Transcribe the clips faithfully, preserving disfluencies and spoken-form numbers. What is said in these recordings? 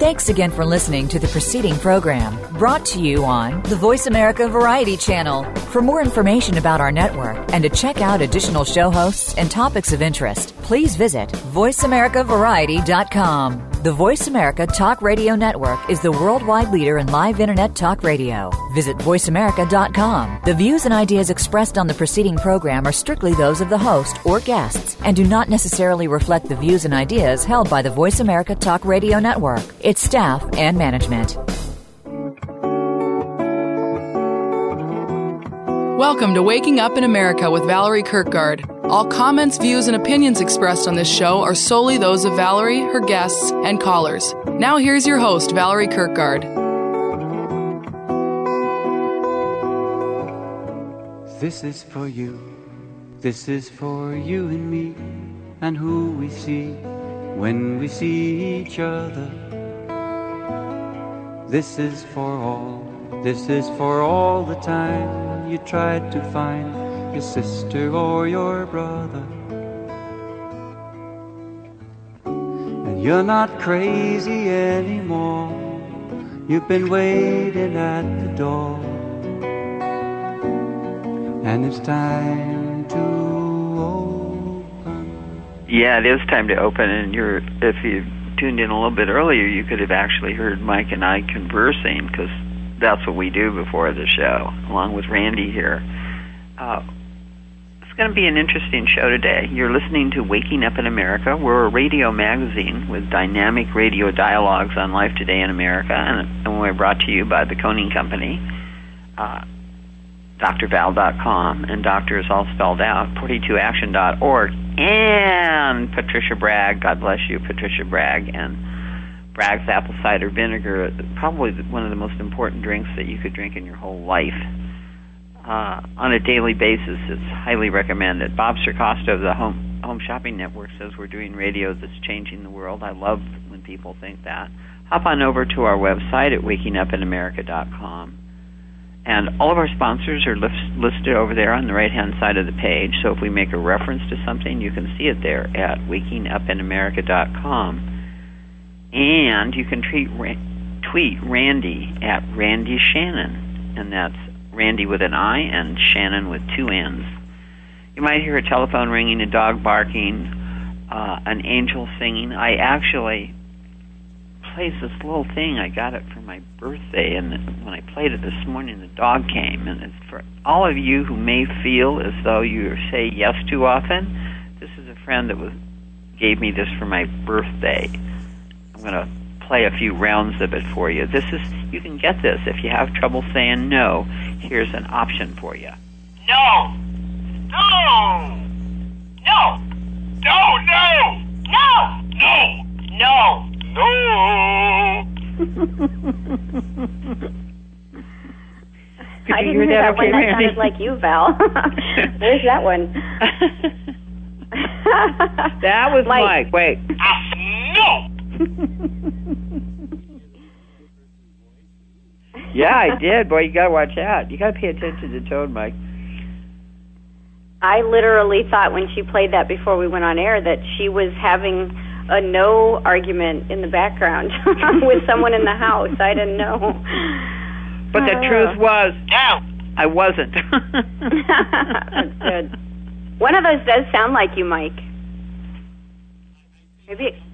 Thanks again for listening to the preceding program, brought to you on the Voice America Variety Channel. For more information about our network and to check out additional show hosts and topics of interest, please visit voice america variety dot com. The Voice America Talk Radio Network is the worldwide leader in live Internet talk radio. Visit voice america dot com. The views and ideas expressed on the preceding program are strictly those of the host or guests and do not necessarily reflect the views and ideas held by the Voice America Talk Radio Network, its staff, and management. Welcome to Waking Up in America with Valerie Kirkgard. All comments, views, and opinions expressed on this show are solely those of Valerie, her guests, and callers. Now here's your host, Valerie Kirkgard. This is for you, this is for you and me, and who we see when we see each other. This is for all, this is for all the time you tried to find your sister or your brother. And you're not crazy anymore, you've been waiting at the door, and it's time to open. Yeah, it is time to open, and you're, if you tuned in a little bit earlier, you could have actually heard Mike and I conversing, because that's what we do before the show, along with Randy here. Uh, it's going to be an interesting show today. You're listening to Waking Up in America. We're a radio magazine with dynamic radio dialogues on life today in America, and, and we're brought to you by the Koenig Company, uh, D R val dot com, and doctor is all spelled out, forty-two action dot org, and Patricia Bragg. God bless you, Patricia Bragg, and Bragg's apple cider vinegar, probably one of the most important drinks that you could drink in your whole life. Uh, on a daily basis, it's highly recommended. Bob Circosto of the Home, Home Shopping Network says we're doing radio that's changing the world. I love when people think that. Hop on over to our website at waking up in america dot com. And all of our sponsors are list, listed over there on the right-hand side of the page. So if we make a reference to something, you can see it there at waking up in america dot com. And you can treat, tweet Randy at Randy Shannon, and that's Randy with an I and Shannon with two N's. You might hear a telephone ringing, a dog barking, uh, an angel singing. I actually plays this little thing. I got it for my birthday, and when I played it this morning, the dog came. And it's for all of you who may feel as though you say yes too often. This is a friend that was gave me this for my birthday. I'm going to play a few rounds of it for you. This is, you can get this if you have trouble saying no. Here's an option for you. No! No! No! No! No! No! No! No! No! I didn't hear that, that one. That sounded like you, Val. Where's that one? That was Mike. Mike. Wait. Uh, no! Yeah, I did. Boy, you got to watch out. You got to pay attention to the tone, Mike. I literally thought when she played that before we went on air that she was having a no argument in the background with someone in the house. I didn't know. But the uh, truth was, no, I wasn't. That's good. One of us does sound like you, Mike. Maybe. It...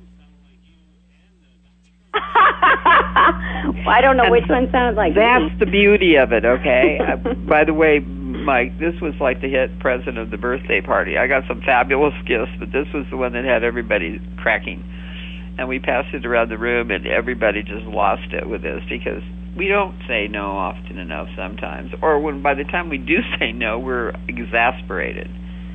well, I don't know and which one sounded like That's me. The beauty of it, okay? uh, by the way, Mike, this was like the hit present of the birthday party. I got some fabulous gifts, but this was the one that had everybody cracking. And we passed it around the room, and everybody just lost it with this because we don't say no often enough sometimes. Or when by the time we do say no, we're exasperated.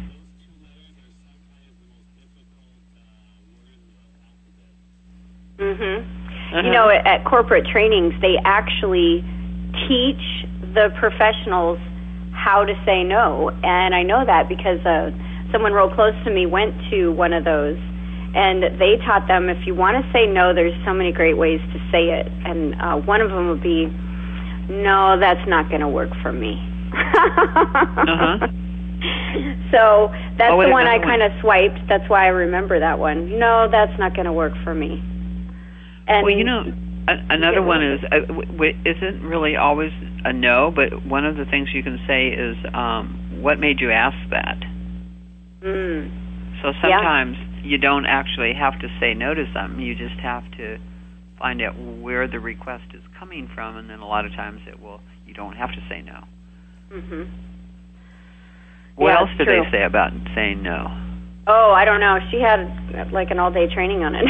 Mm-hmm. Uh-huh. You know, at, at corporate trainings, they actually teach the professionals how to say no. And I know that because uh, someone real close to me went to one of those, and they taught them if you want to say no, there's so many great ways to say it. And uh, one of them would be, no, that's not going to work for me. uh-huh. So that's oh, the one I kind of swiped. That's why I remember that one. No, that's not going to work for me. And well, you know, a, another one is uh, w- w- isn't really always a no, but one of the things you can say is, um, what made you ask that? Mm. So sometimes yeah. you don't actually have to say no to something. You just have to find out where the request is coming from, and then a lot of times it will. You don't have to say no. Mm-hmm. What yeah, else did true. they say about saying no? Oh, I don't know. She had like an all-day training on it.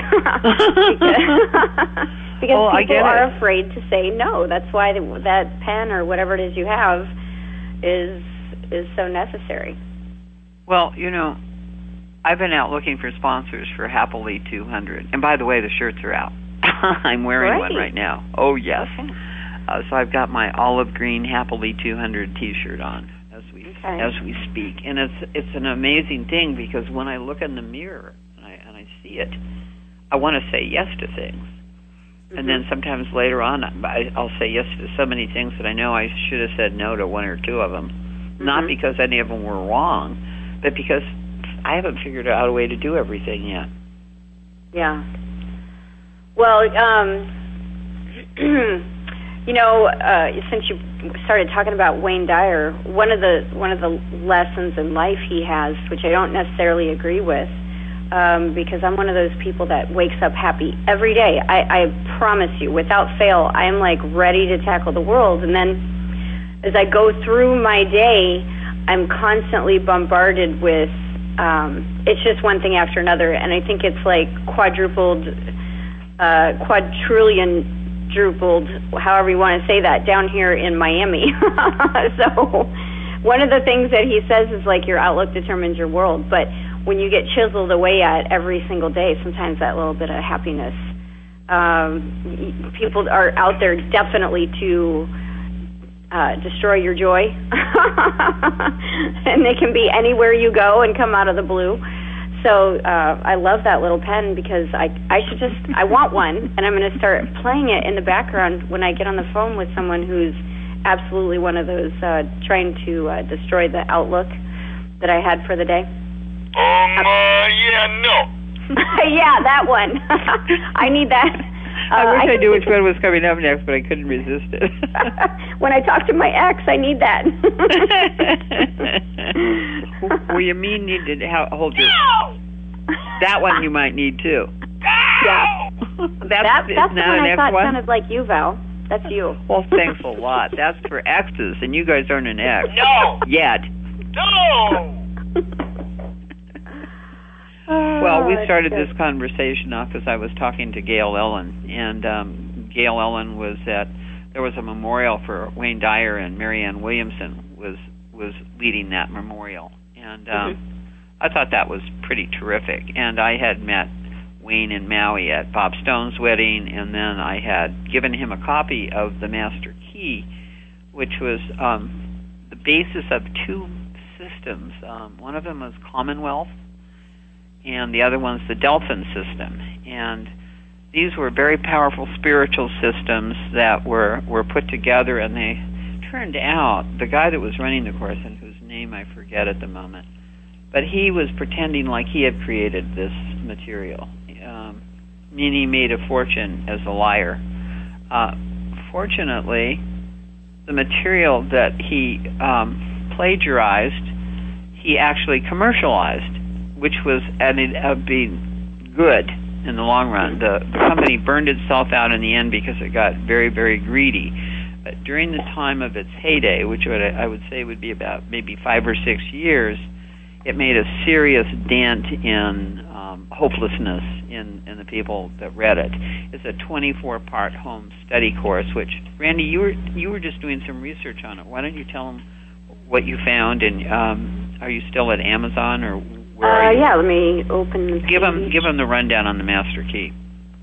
because well, people I are it. afraid to say no. That's why the, that pen or whatever it is you have is is so necessary. Well, you know, I've been out looking for sponsors for Happily two hundred. And by the way, the shirts are out. I'm wearing Great. one right now. Oh, yes. Okay. Uh, so I've got my olive green Happily two hundred T-shirt on as we okay. as we speak. And it's it's an amazing thing because when I look in the mirror and I, and I see it, I want to say yes to things. Mm-hmm. And then sometimes later on, I, I'll say yes to so many things that I know I should have said no to one or two of them. Mm-hmm. Not because any of them were wrong, but because I haven't figured out a way to do everything yet. Yeah. Well, um, you know, uh, since you started talking about Wayne Dyer, one of the one of the lessons in life he has, which I don't necessarily agree with, um, because I'm one of those people that wakes up happy every day. I, I promise you, without fail, I am like ready to tackle the world. And then as I go through my day, I'm constantly bombarded with, um, it's just one thing after another. And I think it's like quadrupled, uh, quadrillion drupled, however you want to say that, down here in Miami. So one of the things that he says is like your outlook determines your world. But when you get chiseled away at every single day, sometimes that little bit of happiness, um, people are out there definitely to uh, destroy your joy. And they can be anywhere you go and come out of the blue. So uh, I love that little pen because I I should just, I want one, and I'm going to start playing it in the background when I get on the phone with someone who's absolutely one of those uh, trying to uh, destroy the outlook that I had for the day. Um, uh, yeah, no. Yeah, that one. I need that. Uh, I wish I, I knew which one was coming up next, but I couldn't resist it. When I talk to my ex, I need that. Well, you mean need to ha- hold your... No! That one you might need, too. Yeah. That's, That, that's the now one the I next thought one? sounded like you, Val. That's you. Well, thanks a lot. That's for exes, and you guys aren't an ex. No! Yet. No! Well, we Oh, started that's this conversation off as I was talking to Gail Ellen, and um, Gail Ellen was at, there was a memorial for Wayne Dyer, and Marianne Williamson was was leading that memorial, and um, Mm-hmm. I thought that was pretty terrific. And I had met Wayne in Maui at Bob Stone's wedding, and then I had given him a copy of the Master Key, which was um, the basis of two systems. Um, one of them was Commonwealth, and the other one's the Delphin system. And these were very powerful spiritual systems that were, were put together, and they turned out, the guy that was running the course, and whose name I forget at the moment, but he was pretending like he had created this material. Um, meaning he made a fortune as a liar. Uh, fortunately, the material that he um, plagiarized, he actually commercialized, which was ended up being good in the long run. The, the company burned itself out in the end because it got very, very greedy. But during the time of its heyday, which would, I would say would be about maybe five or six years, it made a serious dent in um, hopelessness in, in the people that read it. It's a twenty-four part home study course, which, Randy, you were you were just doing some research on it. Why don't you tell them what you found, and um, are you still at Amazon, or where Uh, are you? yeah, let me open the page. Give them, give them the rundown on the Master Key.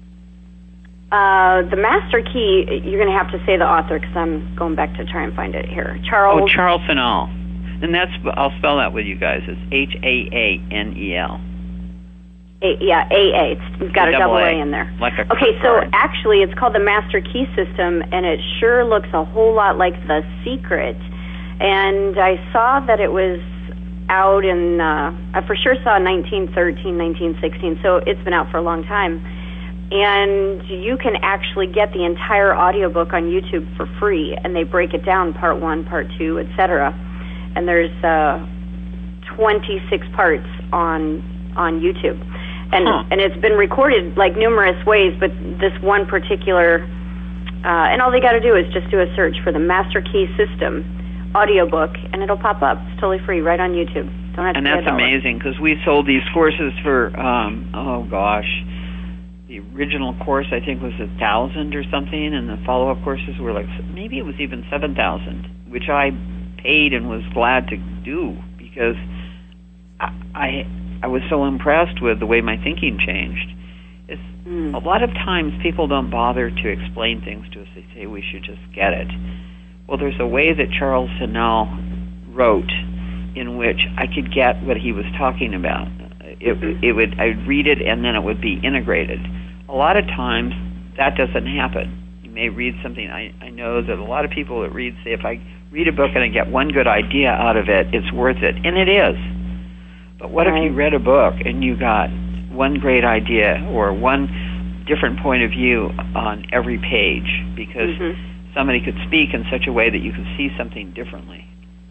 Uh, the Master Key, you're going to have to say the author because I'm going back to try and find it here. Charles. Oh, Charles Haanel. And that's, I'll spell that with you guys. It's H A A N E L. A, yeah, A A. It's, it's got a double A, a in there. Like a okay, so card. actually it's called the Master Key System, and it sure looks a whole lot like The Secret. And I saw that it was out in, uh, I for sure saw nineteen thirteen, nineteen sixteen, so it's been out for a long time. and you can actually get the entire audiobook on YouTube for free, and they break it down, part one, part two, et cetera. And there's uh, twenty-six parts on on YouTube. And huh. and it's been recorded like numerous ways, but this one particular, uh, and all they got to do is just do a search for the Master Key System audiobook, and it'll pop up. It's totally free right on YouTube. Don't have to and pay that's a dollar. amazing, because we sold these courses for, um, oh gosh, the original course I think was a thousand or something, and the follow-up courses were like, maybe it was even seven thousand, which I paid and was glad to do, because I, I I was so impressed with the way my thinking changed. It's, mm. A lot of times people don't bother to explain things to us. They say we should just get it. Well, there's a way that Charles Haanel wrote in which I could get what he was talking about. It, mm-hmm. it would I'd read it and then it would be integrated. A lot of times that doesn't happen. You may read something. I, I know that a lot of people that read say, if I read a book and I get one good idea out of it, it's worth it. And it is. But what right. if you read a book and you got one great idea or one different point of view on every page, because mm-hmm. somebody could speak in such a way that you could see something differently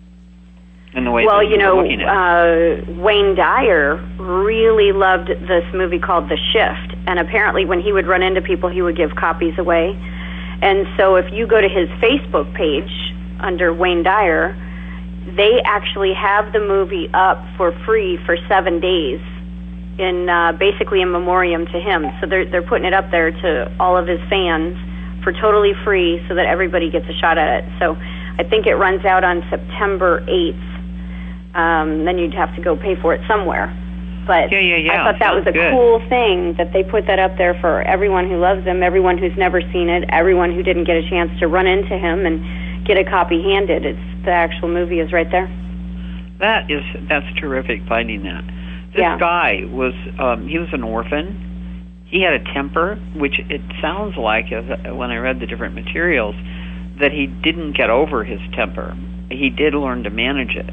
in the way well, that you, you know, were looking at uh, Wayne Dyer really loved this movie called The Shift, and apparently when he would run into people, he would give copies away. And so if you go to his Facebook page under Wayne Dyer, they actually have the movie up for free for seven days, in uh, basically in memoriam to him. So they're they're putting it up there to all of his fans for totally free, so that everybody gets a shot at it. So I think it runs out on September eighth. Um, then you'd have to go pay for it somewhere. But yeah, yeah, yeah. I thought that Sounds was a good. cool thing that they put that up there for everyone who loves him, everyone who's never seen it, everyone who didn't get a chance to run into him and get a copy handed. It's the actual movie is right there. That is that's terrific, finding that. This yeah. guy was um, he was an orphan. He had a temper, which it sounds like, as, when I read the different materials, that he didn't get over his temper. He did learn to manage it.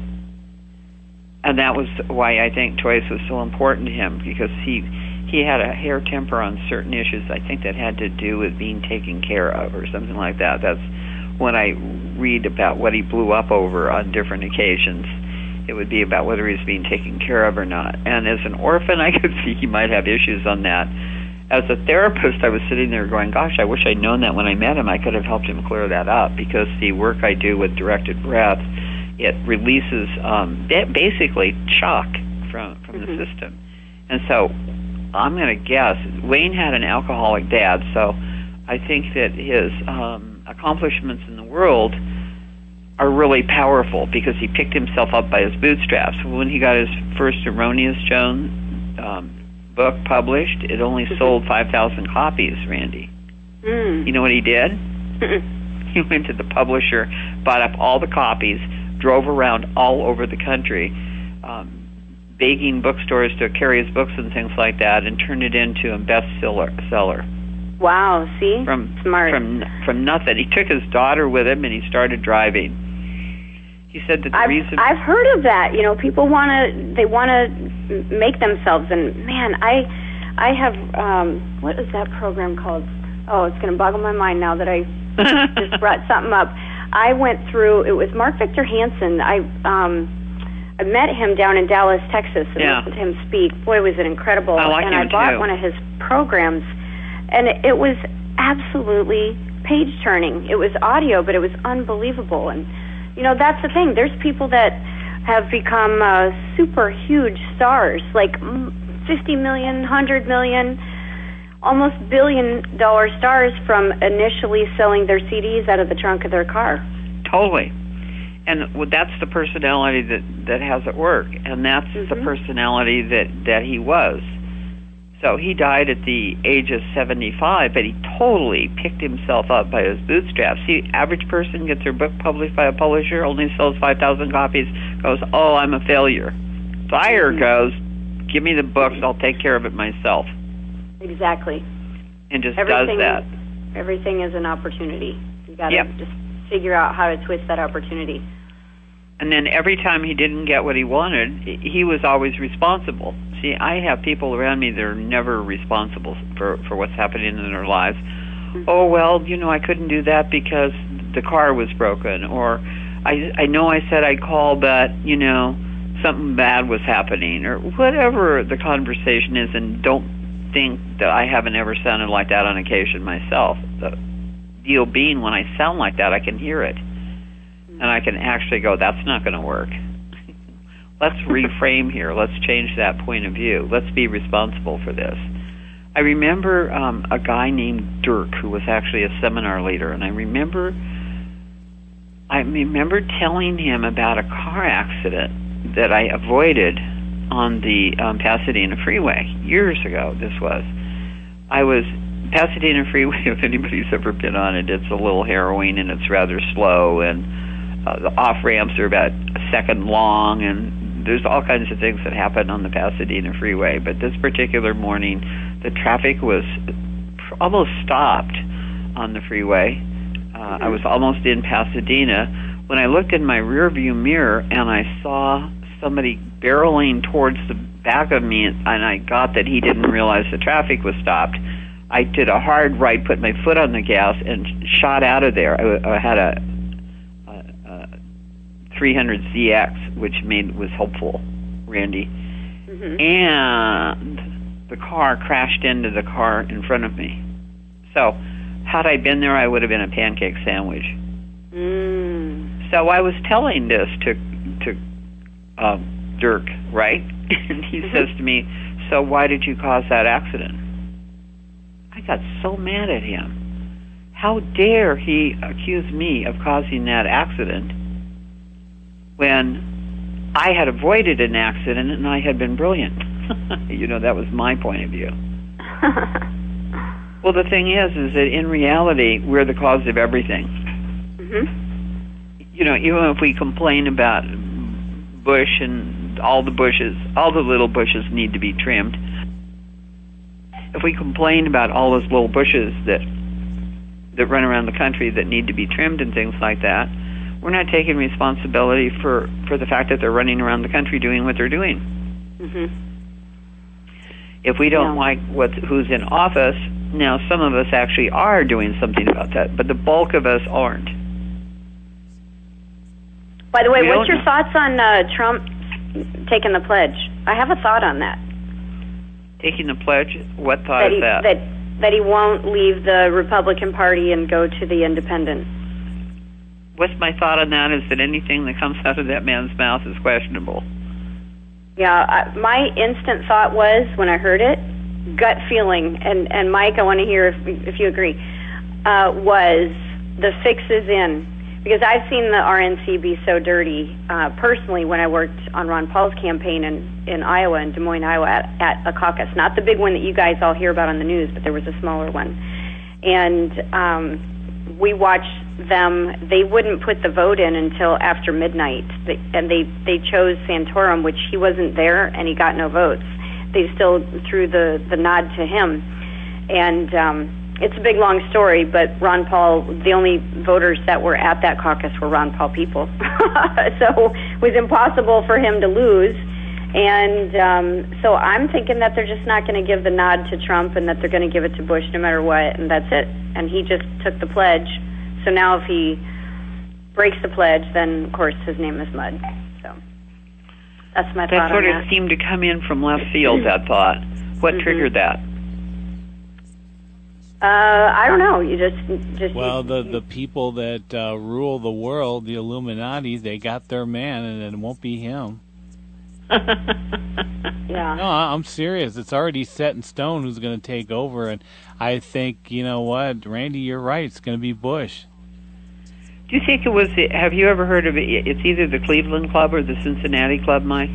And that was why I think choice was so important to him, because he he had a hair temper on certain issues, I think, that had to do with being taken care of or something like that. That's when I read about what he blew up over on different occasions. It would be about whether he was being taken care of or not. And as an orphan, I could see he might have issues on that. As a therapist, I was sitting there going, gosh, I wish I'd known that when I met him. I could have helped him clear that up, because the work I do with directed breath, it releases um, basically shock from, from mm-hmm. the system. And so I'm going to guess, Wayne had an alcoholic dad, so I think that his um, accomplishments in the world are really powerful, because he picked himself up by his bootstraps. When he got his first Erroneous Joan um, book published, it only mm-hmm. sold five thousand copies, Randy. Mm. You know what he did? He went to the publisher, bought up all the copies, drove around all over the country, um, begging bookstores to carry his books and things like that, and turned it into a bestseller. Seller. Wow, see? From, Smart. From, from nothing. He took his daughter with him, and he started driving. He said that the I've, reason... I've heard of that. You know, people want to, they want to make themselves, and man, I I have, um, what is that program called? Oh, it's going to boggle my mind now that I just brought something up. I went through, it was Mark Victor Hansen. I um, I met him down in Dallas, Texas, and yeah. listened to him speak. Boy, was it incredible. I like and him I bought too. one of his programs, and it, it was absolutely page-turning. It was audio, but it was unbelievable. And, you know, that's the thing. There's people that have become uh, super huge stars, like fifty million, one hundred million, almost billion-dollar stars from initially selling their C Ds out of the trunk of their car. Totally. And that's the personality that, that has at work, and that's mm-hmm. the personality that, that he was. So he died at the age of seventy-five, but he totally picked himself up by his bootstraps. The average person gets their book published by a publisher, only sells five thousand copies, goes, oh, I'm a failure. Dyer mm-hmm. goes, give me the books, I'll take care of it myself. Exactly. And just everything, does that. Everything is an opportunity. You got to yep. just figure out how to twist that opportunity. And then every time he didn't get what he wanted, he was always responsible. See, see, I have people around me that are never responsible for, for what's happening in their lives. Mm-hmm. Oh, well, you know, I couldn't do that because the car was broken, or I, I know I said I'd call, but, you know, something bad was happening, or whatever the conversation is, and don't think that I haven't ever sounded like that on occasion myself. The deal being, when I sound like that, I can hear it, and I can actually go, that's not going to work. Let's reframe here. Let's change that point of view. Let's be responsible for this. I remember um, a guy named Dirk who was actually a seminar leader, and I remember I remember telling him about a car accident that I avoided on the um, Pasadena Freeway years ago. This was. I was Pasadena Freeway. If anybody's ever been on it, it's a little harrowing and it's rather slow, and uh, the off ramps are about a second long, and there's all kinds of things that happen on the Pasadena Freeway. But this particular morning, the traffic was almost stopped on the freeway. Uh, mm-hmm. I was almost in Pasadena when I looked in my rearview mirror and I saw somebody barreling towards the back of me, and I got that he didn't realize the traffic was stopped. I did a hard right, put my foot on the gas, and shot out of there. I, I had a, a, a three hundred Z X, which made was helpful, Randy. Mm-hmm. And the car crashed into the car in front of me. So, had I been there, I would have been a pancake sandwich. Mm. So I was telling this to to um, Dirk, right? And he mm-hmm. says to me, "So why did you cause that accident?" I got so mad at him. How dare he accuse me of causing that accident when I had avoided an accident and I had been brilliant? You know, that was my point of view. Well, the thing is, is that in reality, we're the cause of everything. Mm-hmm. You know, even if we complain about bush and all the bushes, all the little bushes need to be trimmed. If we complain about all those little bushes that that run around the country that need to be trimmed and things like that, we're not taking responsibility for, for the fact that they're running around the country doing what they're doing. Mm-hmm. If we don't yeah. like what who's in office, now some of us actually are doing something about that, but the bulk of us aren't. By the way, we what's your know. thoughts on uh, Trump taking the pledge? I have a thought on that. Taking the pledge? What thought that he, is that? that? That he won't leave the Republican Party and go to the Independent. What's my thought on that is that anything that comes out of that man's mouth is questionable. Yeah, I, my instant thought was, when I heard it, gut feeling, and, and Mike, I want to hear if, if you agree, uh, was the fix is in. Because I've seen the R N C be so dirty, uh, personally, when I worked on Ron Paul's campaign in, in Iowa, in Des Moines, Iowa, at, at a caucus. Not the big one that you guys all hear about on the news, but there was a smaller one. And um, we watched them. They wouldn't put the vote in until after midnight. They, and they, they chose Santorum, which he wasn't there, and he got no votes. They still threw the, the nod to him. And um, it's a big, long story, but Ron Paul, the only voters that were at that caucus were Ron Paul people. So it was impossible for him to lose. And um, so I'm thinking that they're just not going to give the nod to Trump and that they're going to give it to Bush no matter what, and that's it. And he just took the pledge. So now if he breaks the pledge, then, of course, his name is mud. So that's my that thought sort on of that. seemed to come in from left field, that thought. What mm-hmm. triggered that? Uh, I don't know. You just, just well, the the people that uh, rule the world, the Illuminati, they got their man, and it won't be him. Yeah. No, I'm serious. It's already set in stone who's going to take over, and I think, you know what, Randy, you're right. It's going to be Bush. Do you think it was? Have you ever heard of it? It's either the Cleveland Club or the Cincinnati Club, Mike.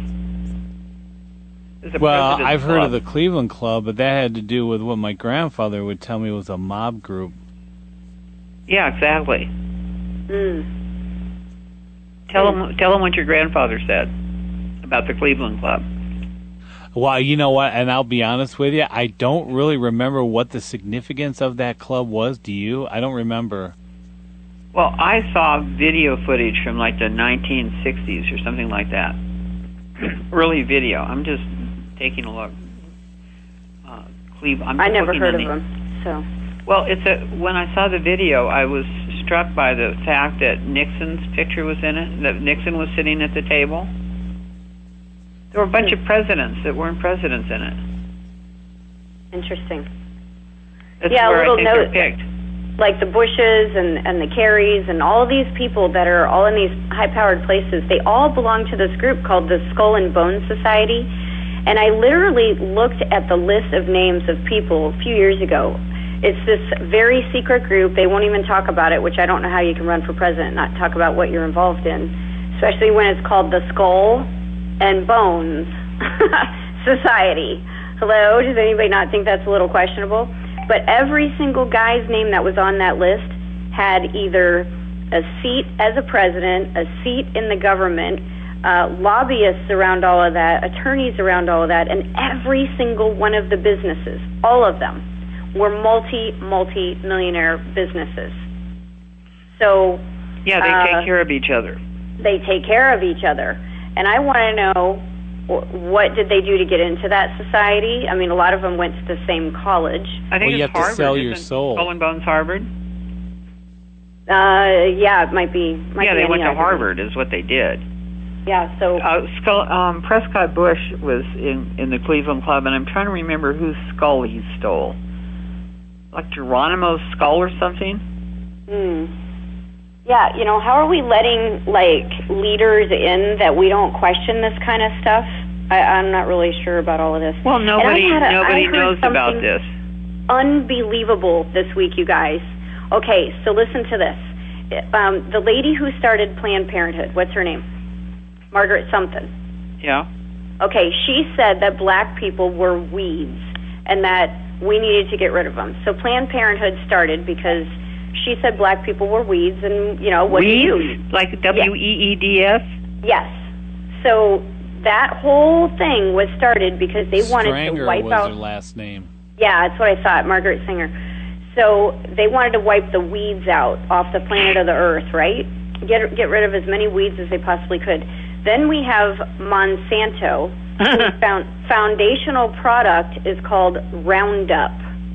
Well, I've club. heard of the Cleveland Club, but that had to do with what my grandfather would tell me was a mob group. Yeah, exactly. Mm. Tell him, tell him what your grandfather said about the Cleveland Club. Well, you know what, and I'll be honest with you, I don't really remember what the significance of that club was. Do you? I don't remember. Well, I saw video footage from like the nineteen sixties or something like that. Early video. I'm just taking a look. Uh, Cleve, I'm I never looking heard in of the, them. So. Well, it's a. When I saw the video, I was struck by the fact that Nixon's picture was in it. That Nixon was sitting at the table. There were a bunch of presidents that weren't presidents in it. Interesting. That's yeah, where a little I think note, they're picked. like the Bushes and, and the Kerrys and all of these people that are all in these high-powered places, they all belong to this group called the Skull and Bones Society. And I literally looked at the list of names of people a few years ago. It's this very secret group. They won't even talk about it, which I don't know how you can run for president and not talk about what you're involved in, especially when it's called the Skull and Bones Society. Hello? Does anybody not think that's a little questionable? But every single guy's name that was on that list had either a seat as a president, a seat in the government, uh, lobbyists around all of that, attorneys around all of that, and every single one of the businesses, all of them, were multi, multi-millionaire businesses. So... Yeah, they uh, take care of each other. They take care of each other. And I want to know, what did they do to get into that society? I mean, a lot of them went to the same college. I think well, you it's have Harvard, to sell your isn't soul. Skull and Bones Harvard? Uh, yeah, it might be. Might yeah, be they went to any Harvard, is what they did. Yeah, so... Uh, Skull, um, Prescott Bush was in, in the Cleveland Club, and I'm trying to remember whose skull he stole. Like Geronimo's skull or something? Hmm. Yeah, you know, how are we letting, like, leaders in that we don't question this kind of stuff? I, I'm not really sure about all of this. Well, nobody a, nobody knows about this. Unbelievable this week, you guys. Okay, so listen to this. Um, the lady who started Planned Parenthood, what's her name? Margaret something. Yeah. Okay, she said that black people were weeds and that we needed to get rid of them. So Planned Parenthood started because she said black people were weeds, and, you know, what weeds? do you do? Like W E E D S? Yes. So that whole thing was started because they wanted Stranger to wipe was out... her last name. Yeah, that's what I thought, Margaret Singer. So they wanted to wipe the weeds out off the planet of the Earth, right? Get get rid of as many weeds as they possibly could. Then we have Monsanto, whose found, foundational product is called Roundup.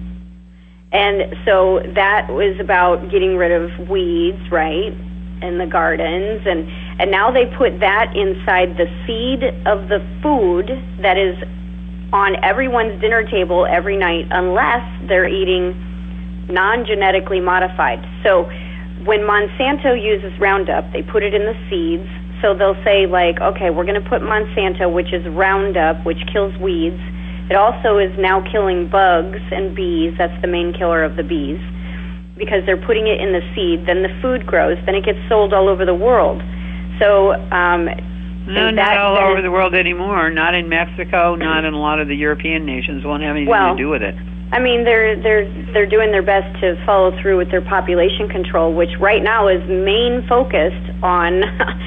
And so that was about getting rid of weeds, right, in the gardens. And, and now they put that inside the seed of the food that is on everyone's dinner table every night, unless they're eating non-genetically modified. So when Monsanto uses Roundup, they put it in the seeds. So they'll say, like, okay, we're going to put Monsanto, which is Roundup, which kills weeds. It also is now killing bugs and bees. That's the main killer of the bees, because they're putting it in the seed. Then the food grows. Then it gets sold all over the world. So um, no, that, not all over is, the world anymore. Not in Mexico. Not in a lot of the European nations. Won't have anything well, to do with it. I mean, they're they're they're doing their best to follow through with their population control, which right now is main focused on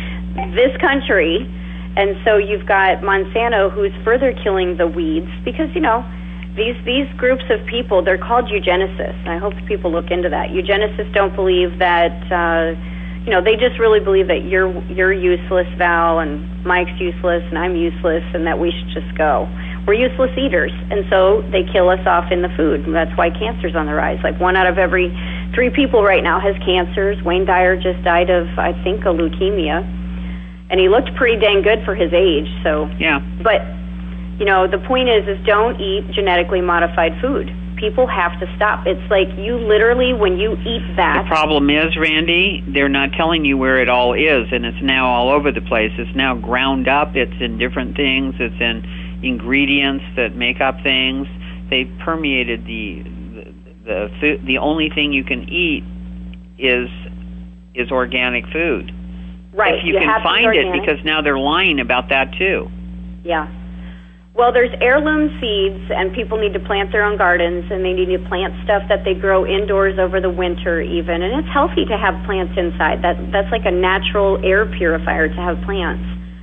this country. And so you've got Monsanto, who's further killing the weeds, because, you know, these these groups of people, they're called eugenicists. And I hope people look into that. Eugenicists don't believe that, uh, you know, they just really believe that you're you're useless, Val, and Mike's useless, and I'm useless, and that we should just go. We're useless eaters, and so they kill us off in the food. And that's why cancer's on the rise. Like one out of every three people right now has cancers. Wayne Dyer just died of, I think, a leukemia. And he looked pretty dang good for his age, so... Yeah. But, you know, the point is, is don't eat genetically modified food. People have to stop. It's like you literally, when you eat that... The problem is, Randy, they're not telling you where it all is, and it's now all over the place. It's now ground up. It's in different things. It's in ingredients that make up things. They've permeated the... The, the, the only thing you can eat is is organic food. Right. If you, you can have find it, because now they're lying about that too. Yeah. Well, there's heirloom seeds, and people need to plant their own gardens, and they need to plant stuff that they grow indoors over the winter even. And it's healthy to have plants inside. That That's like a natural air purifier to have plants.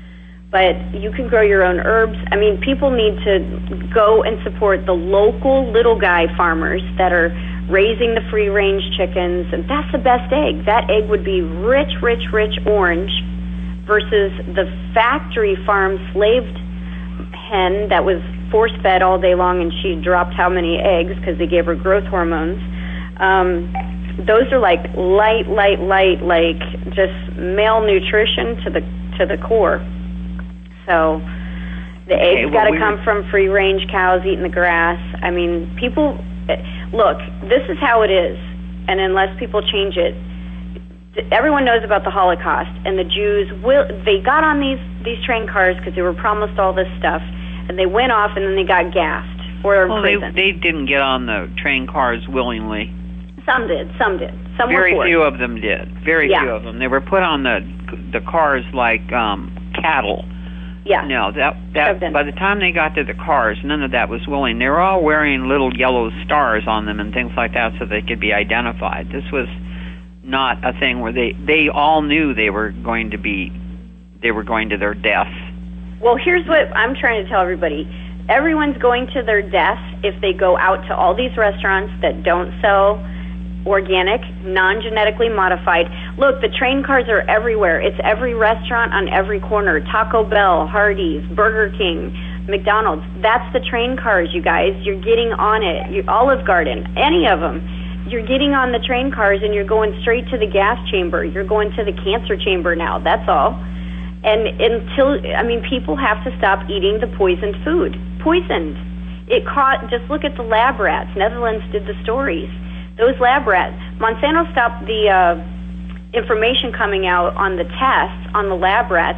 But you can grow your own herbs. I mean, people need to go and support the local little guy farmers that are raising the free-range chickens, and that's the best egg. That egg would be rich, rich, rich orange versus the factory farm slaved hen that was force-fed all day long and she dropped how many eggs because they gave her growth hormones. Um, those are like light, light, light, like just malnutrition to the to the core. So the okay, eggs well, got to we come were... from free-range cows eating the grass. I mean, people, look, this is how it is, and unless people change it, everyone knows about the Holocaust, and the Jews will. They got on these these train cars because they were promised all this stuff, and they went off, and then they got gassed or well, imprisoned. They, they didn't get on the train cars willingly. Some did. Some did. Some Very were forced. few of them did. Very Yeah. few of them. They were put on the the cars like um, cattle. Yeah. No, that that by the time they got to the cars, none of that was willing. They were all wearing little yellow stars on them and things like that, so they could be identified. This was not a thing where they they all knew they were going to be they were going to their death. Well, here's what I'm trying to tell everybody. Everyone's going to their death if they go out to all these restaurants that don't sell organic, non-genetically modified. Look, the train cars are everywhere. It's every restaurant on every corner. Taco Bell, Hardee's, Burger King, McDonald's. That's the train cars, you guys. You're getting on it. You, Olive Garden, any of them. You're getting on the train cars and you're going straight to the gas chamber. You're going to the cancer chamber now. That's all. And until, I mean, people have to stop eating the poisoned food. Poisoned. It caught, just look at the lab rats. Netherlands did the stories. Those lab rats. Monsanto stopped the uh, information coming out on the tests on the lab rats.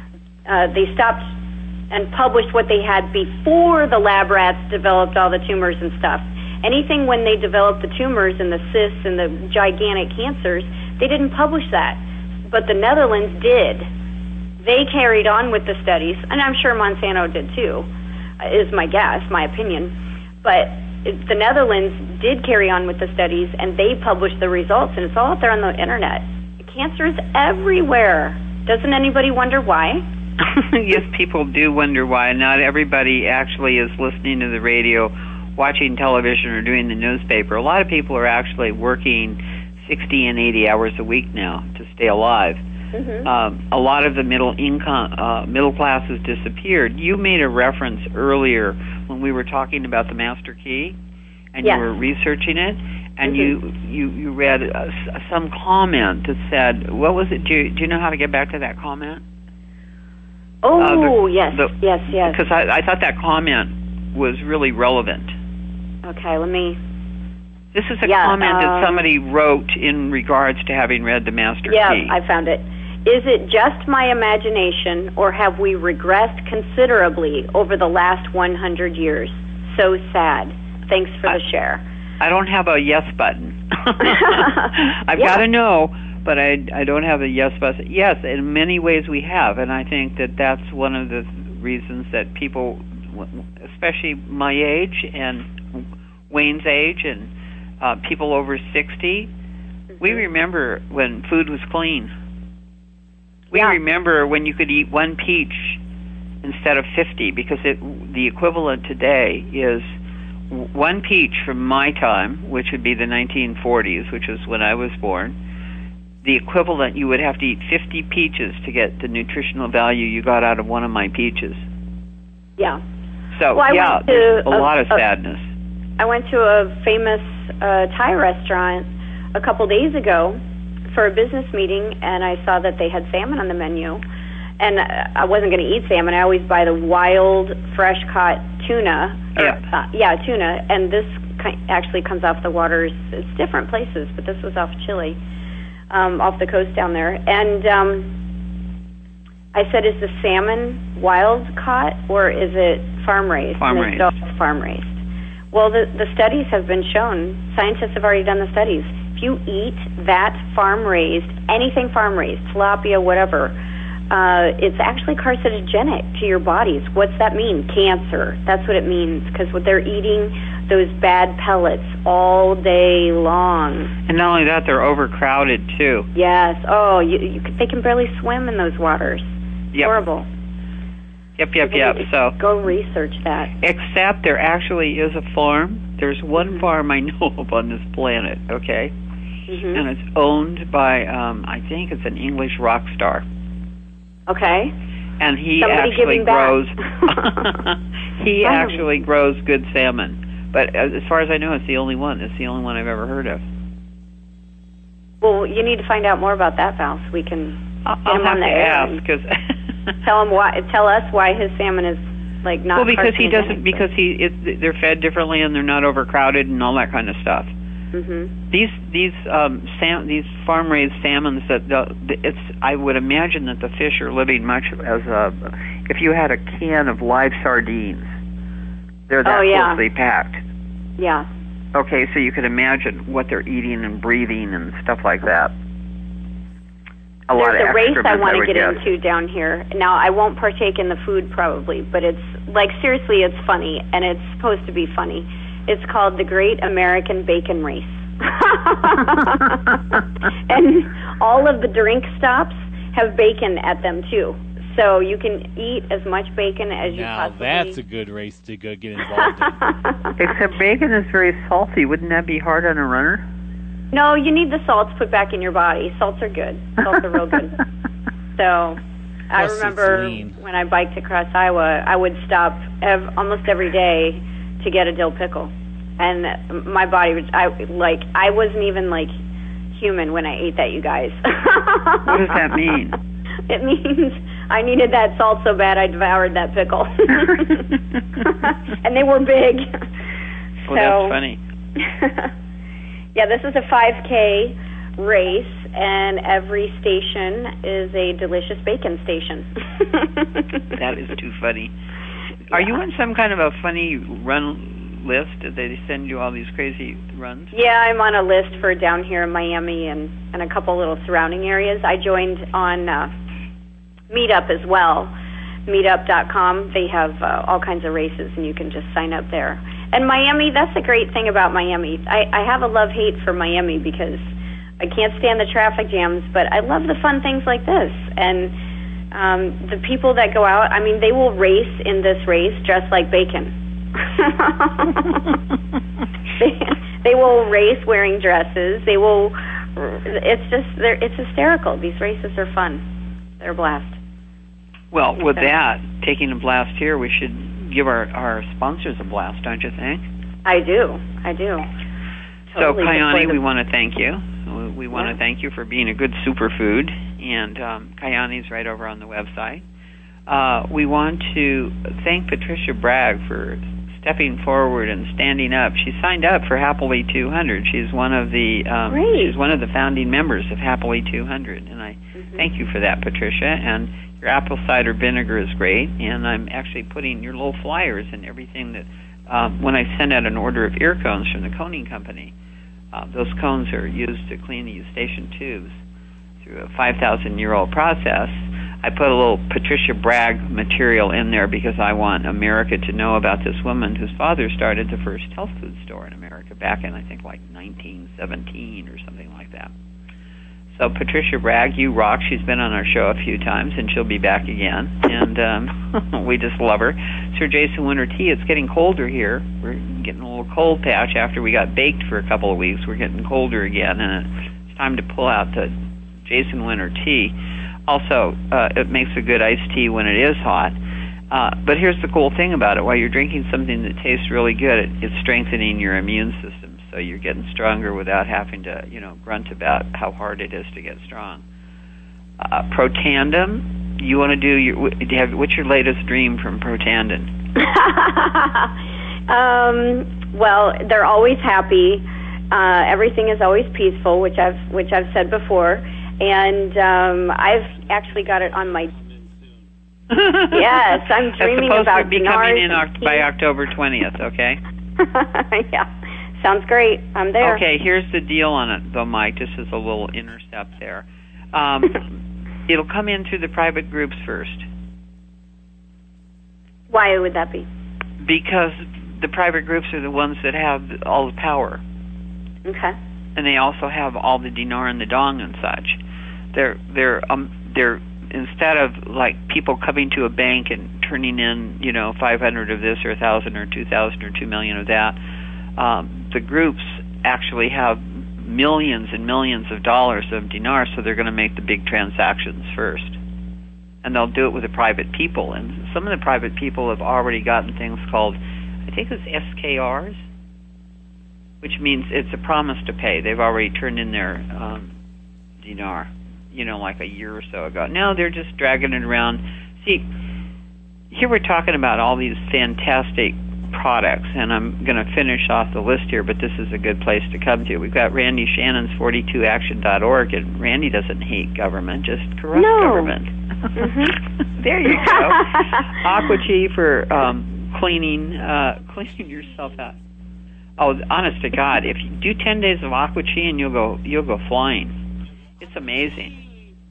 Uh, they stopped and published what they had before the lab rats developed all the tumors and stuff. Anything when they developed the tumors and the cysts and the gigantic cancers, they didn't publish that. But the Netherlands did. They carried on with the studies, and I'm sure Monsanto did too, is my guess, my opinion. But the Netherlands did carry on with the studies, and they published the results, and it's all out there on the internet. Cancer is everywhere. Doesn't anybody wonder why? Yes, people do wonder why. Not everybody actually is listening to the radio, watching television, or doing the newspaper. A lot of people are actually working sixty and eighty hours a week now to stay alive. Mm-hmm. Um, a lot of the middle income, uh, middle class has disappeared. You made a reference earlier when we were talking about the master key, and yes. you were researching it, and mm-hmm. you, you, you read uh, some comment that said, what was it? Do you, do you know how to get back to that comment? Oh, uh, the, yes, the, yes, yes. Because I, I thought that comment was really relevant. Okay, let me... This is a yeah, comment um, that somebody wrote in regards to having read the master yeah, key. Yeah, I found it. Is it just my imagination, or have we regressed considerably over the last one hundred years? So sad. Thanks for I, the share. I don't have a yes button. I've yeah. got to know, but I, I don't have a yes button. Yes, in many ways we have, and I think that that's one of the reasons that people, especially my age and Wayne's age and uh, people over sixty, mm-hmm. we remember when food was clean. We yeah. remember when you could eat one peach instead of fifty, because it, the equivalent today is one peach from my time, which would be the nineteen forties, which is when I was born. The equivalent, you would have to eat fifty peaches to get the nutritional value you got out of one of my peaches. Yeah. So, well, yeah, there's a, a lot of sadness. I went to a famous uh, Thai restaurant a couple days ago for a business meeting, and I saw that they had salmon on the menu. And I wasn't going to eat salmon. I always buy the wild, fresh-caught tuna. Or, yeah. Uh, yeah, tuna. And this actually comes off the waters. It's different places, but this was off Chile, um, off the coast down there. And um, I said, is the salmon wild-caught, or is it farm-raised? Farm-raised. And it's farm-raised. Well, the, the studies have been shown. Scientists have already done the studies. If you eat that farm-raised, anything farm-raised, tilapia, whatever, uh, it's actually carcinogenic to your bodies. What's that mean? Cancer. That's what it means, because what they're eating, those bad pellets all day long. And not only that, they're overcrowded, too. Yes. Oh, you, you, they can barely swim in those waters. Yep. Horrible. Yep, yep, yep. So go research that. Except there actually is a farm. There's one mm-hmm. farm I know of on this planet, okay? Mm-hmm. And it's owned by, um, I think it's an English rock star. Okay. And he Somebody actually giving grows. back. He Finally. actually grows good salmon, but as as far as I know, it's the only one. It's the only one I've ever heard of. Well, you need to find out more about that, Val, so we can I'll, get I'll him have on the to air ask and because. tell him why. Tell us why his salmon is like not. Well, because he carcinogenic, doesn't. Because he, it, they're fed differently and they're not overcrowded and all that kind of stuff. Mm-hmm. These these um sam- these farm raised salmons that the, it's I would imagine that the fish are living much as a if you had a can of live sardines, they're that Oh, yeah. closely packed. Yeah. Okay, so you can imagine what they're eating and breathing and stuff like that. A lot There's of a race I excrement, want to would get guess. into down here. Now, I won't partake in the food probably, but it's like seriously, it's funny, and it's supposed to be funny. It's called the Great American Bacon Race. And all of the drink stops have bacon at them too. So you can eat as much bacon as you Now possibly that's a good race to go get involved in. Except bacon is very salty. Wouldn't that be hard on a runner? No, you need the salts put back in your body. Salts are good. Salts are real good. So I Plus it's remember lean. when I biked across Iowa, I would stop ev- almost every day to get a dill pickle. And my body was, I like, I wasn't even like human when I ate that, you guys. What does that mean? It means I needed that salt so bad I devoured that pickle. And they were big. Oh, so, that's funny. Yeah, this is a five K race, and every station is a delicious bacon station. That is too funny. Are you on some kind of a funny run list? Did they send you all these crazy runs? Yeah, I'm on a list for down here in Miami and, and a couple little surrounding areas. I joined on uh, Meetup as well, meetup dot com. They have uh, all kinds of races, and you can just sign up there. And Miami, that's the great thing about Miami. I, I have a love-hate for Miami because I can't stand the traffic jams, but I love the fun things like this. And um, the people that go out, I mean, they will race in this race dressed like bacon. they, they will race wearing dresses. They will, it's just, they're, it's hysterical. These races are fun. They're a blast. Well, with So- that, taking a blast here, we should give our, our sponsors a blast, don't you think? I do. I do. So, Totally Kayani, support we it. want to thank you. We, we want to Yeah. thank you for being a good superfood, and um, Kayani's right over on the website. Uh, we want to thank Patricia Bragg for stepping forward and standing up. She signed up for Happily two hundred. She's one of the um, Great. she's one of the founding members of Happily two hundred, and I Mm-hmm. thank you for that, Patricia. And your apple cider vinegar is great, and I'm actually putting your little flyers and everything that um, when I send out an order of ear cones from the coning company. Uh, those cones are used to clean the eustachian tubes through a five thousand year old process. I put a little Patricia Bragg material in there because I want America to know about this woman whose father started the first health food store in America back in, I think, like nineteen seventeen or something like that. So Patricia Bragg, you rock. She's been on our show a few times, and she'll be back again. And um, we just love her. Sir Jason Winter Tea, it's getting colder here. We're getting a little cold patch after we got baked for a couple of weeks. We're getting colder again, and it's time to pull out the Jason Winter Tea. Also, uh, it makes a good iced tea when it is hot. Uh, but here's the cool thing about it. While you're drinking something that tastes really good, it, it's strengthening your immune system. So you're getting stronger without having to, you know, grunt about how hard it is to get strong. Uh, Protandim, you want to do your, have, what's your latest dream from Protandim? um, well, they're always happy. Uh, everything is always peaceful, which I've which I've said before, and um, I've actually got it on my. Yes, I'm dreaming That's supposed about to be dinars coming in and oc- by October twentieth. Okay. Yeah, sounds great. I'm there. Okay, here's the deal on it, though, Mike. This is a little intercept there. Um, it'll come in through the private groups first. Why would that be? Because the private groups are the ones that have all the power. Okay. And they also have all the dinar and the dong and such. They're they're um they're instead of like people coming to a bank and turning in, you know, five hundred of this or a thousand or two thousand or two million of that, um, the groups actually have millions and millions of dollars of dinar, so they're going to make the big transactions first. And and they'll do it with the private people. And some of the private people have already gotten things called, I think it's S K Rs, which means it's a promise to pay. They've already turned in their um, dinar, you know, like a year or so ago. Now they're just dragging it around. See, here we're talking about all these fantastic products, and I'm going to finish off the list here, but this is a good place to come to. We've got Randy Shannon's forty-two action dot org, and Randy doesn't hate government, just corrupt no. government. Mm-hmm. There you go. AquaChi for um, cleaning uh, cleaning yourself out. Oh, honest to God, if you do ten days of AquaChi, and you'll go you'll go flying. It's amazing.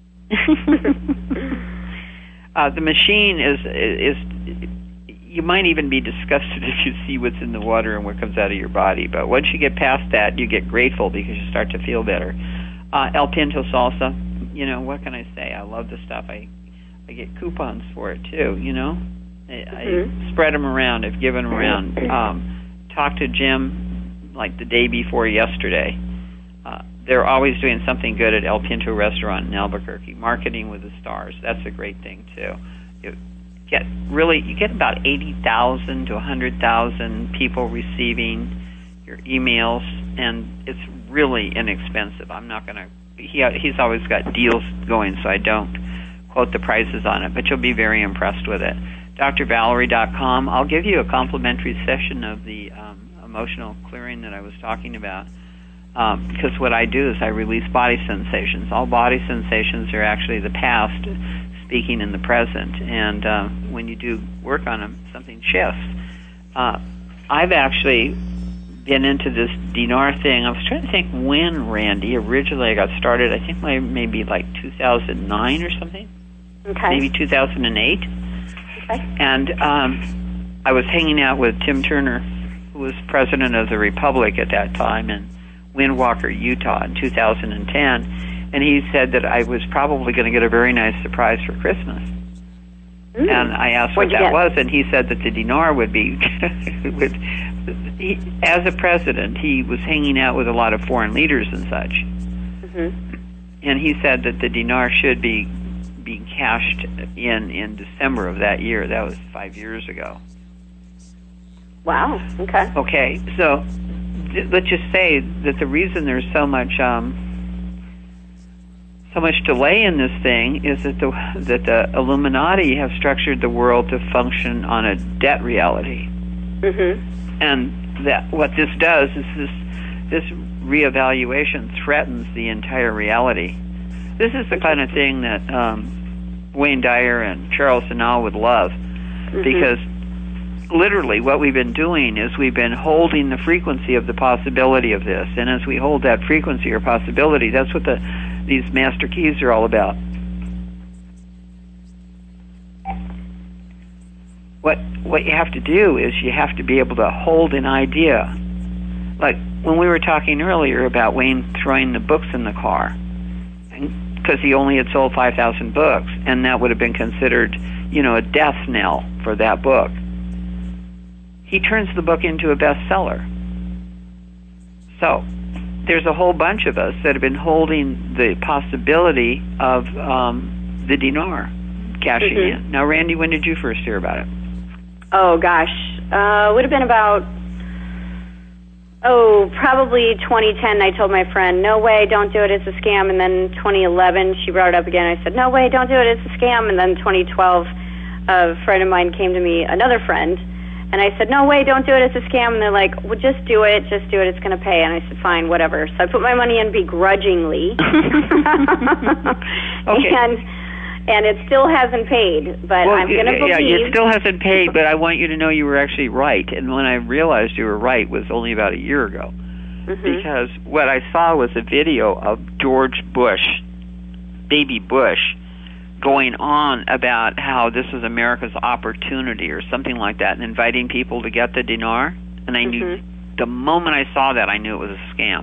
uh, the machine is is. You might even be disgusted if you see what's in the water and what comes out of your body. But once you get past that, you get grateful because you start to feel better. Uh, El Pinto salsa, you know, what can I say? I love the stuff. I I get coupons for it, too, you know. I, mm-hmm. I spread them around. I've given them around. Um, talked to Jim, like, the day before yesterday. Uh, they're always doing something good at El Pinto Restaurant in Albuquerque. Marketing with the stars. That's a great thing, too. It, Get really, you get about eighty thousand to one hundred thousand people receiving your emails, and it's really inexpensive. I'm not going to. He he's always got deals going, so I don't quote the prices on it, but you'll be very impressed with it. D R Valerie dot com. I'll give you a complimentary session of the um, emotional clearing that I was talking about, um, because what I do is I release body sensations. All body sensations are actually the past speaking in the present, and uh, when you do work on them, something shifts. Uh, I've actually been into this dinar thing. I was trying to think when, Randy, originally I got started. I think my, maybe like two thousand nine or something. Okay. Maybe two thousand eight. Okay. And um, I was hanging out with Tim Turner, who was president of the Republic at that time, in Windwalker, Utah in two thousand ten. And he said that I was probably going to get a very nice surprise for Christmas. Mm. And I asked What'd what that get? was, and he said that the dinar would be... would, he, as a president, he was hanging out with a lot of foreign leaders and such. Mm-hmm. And he said that the dinar should be being cashed in in December of that year. That was five years ago. Wow, okay. Okay, so th- let's just say that the reason there's so much... Um, So much delay in this thing is that the that the Illuminati have structured the world to function on a debt reality, mm-hmm. and that what this does is this this reevaluation threatens the entire reality. This is the kind of thing that um, Wayne Dyer and Charles Hanau would love, mm-hmm. because literally what we've been doing is we've been holding the frequency of the possibility of this, and as we hold that frequency or possibility, that's what the these master keys are all about. What what you have to do is you have to be able to hold an idea. Like when we were talking earlier about Wayne throwing the books in the car, because he only had sold five thousand books, and that would have been considered, you know, a death knell for that book. He turns the book into a bestseller. So there's a whole bunch of us that have been holding the possibility of um, the dinar cashing mm-hmm. in. Now, Randy, when did you first hear about it? Oh, gosh. Uh, would have been about, oh, probably twenty ten. I told my friend, no way, don't do it, it's a scam. And then twenty eleven, she brought it up again. I said, no way, don't do it, it's a scam. And then twenty twelve, a friend of mine came to me, another friend, and I said, no way, don't do it, it's a scam. And they're like, well, just do it, just do it, it's going to pay. And I said, fine, whatever. So I put my money in begrudgingly. Okay. And and it still hasn't paid, but well, I'm going to yeah, believe... Yeah, it still hasn't paid, but I want you to know you were actually right. And when I realized you were right was only about a year ago. Mm-hmm. Because what I saw was a video of George Bush, baby Bush, going on about how this is America's opportunity or something like that, and inviting people to get the dinar. And I mm-hmm. knew, the moment I saw that, I knew it was a scam.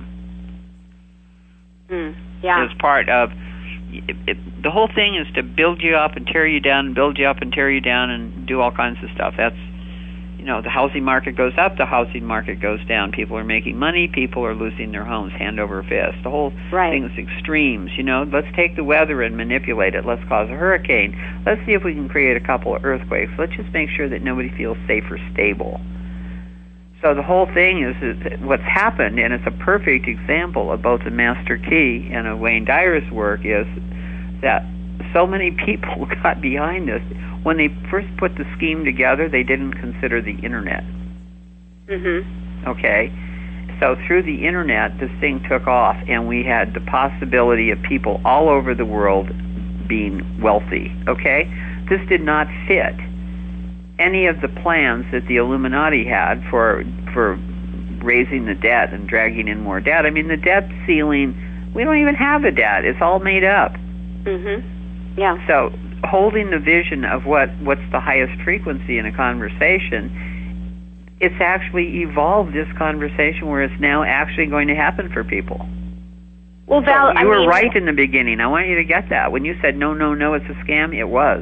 Mm, yeah. It was part of... It, it, the whole thing is to build you up and tear you down, and build you up and tear you down, and do all kinds of stuff. That's you know, the housing market goes up, the housing market goes down. People are making money, people are losing their homes hand over fist. The whole right. thing is extremes, you know. Let's take the weather and manipulate it. Let's cause a hurricane. Let's see if we can create a couple of earthquakes. Let's just make sure that nobody feels safe or stable. So the whole thing is, is what's happened, and it's a perfect example of both the Master Key and of Wayne Dyer's work, is that so many people got behind this. When they first put the scheme together, they didn't consider the Internet. Mm-hmm. Okay? So through the Internet, this thing took off, and we had the possibility of people all over the world being wealthy. Okay? This did not fit any of the plans that the Illuminati had for for raising the debt and dragging in more debt. I mean, the debt ceiling, we don't even have a debt. It's all made up. Mm-hmm. Yeah. So holding the vision of what, what's the highest frequency in a conversation, it's actually evolved this conversation where it's now actually going to happen for people. Well, Val, so you I were mean, right in the beginning. I want you to get that. When you said, no, no, no, it's a scam, it was.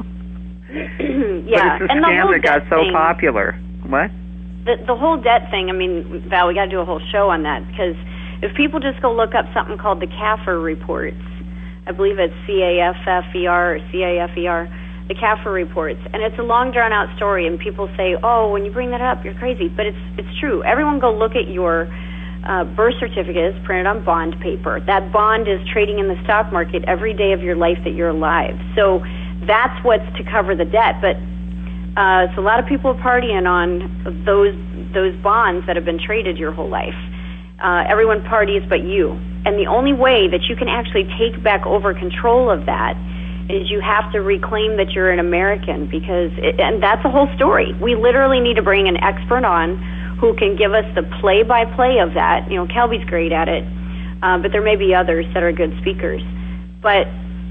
Yeah, but it's a and the scam whole that got debt so thing, popular. What? The, the whole debt thing, I mean, Val, we got to do a whole show on that, because if people just go look up something called the CAFR reports, I believe it's C A F F E R or C A F E R, the CAFR reports, and it's a long, drawn-out story, and people say, oh, when you bring that up, you're crazy, but it's it's true. Everyone go look at your uh, birth certificate. It's printed on bond paper. That bond is trading in the stock market every day of your life that you're alive. So that's what's to cover the debt, but uh, so a lot of people are partying on those those bonds that have been traded your whole life. Uh, everyone parties but you. And the only way that you can actually take back over control of that is you have to reclaim that you're an American, because, it, and that's the whole story. We literally need to bring an expert on who can give us the play-by-play of that. You know, Kelby's great at it, uh, but there may be others that are good speakers. But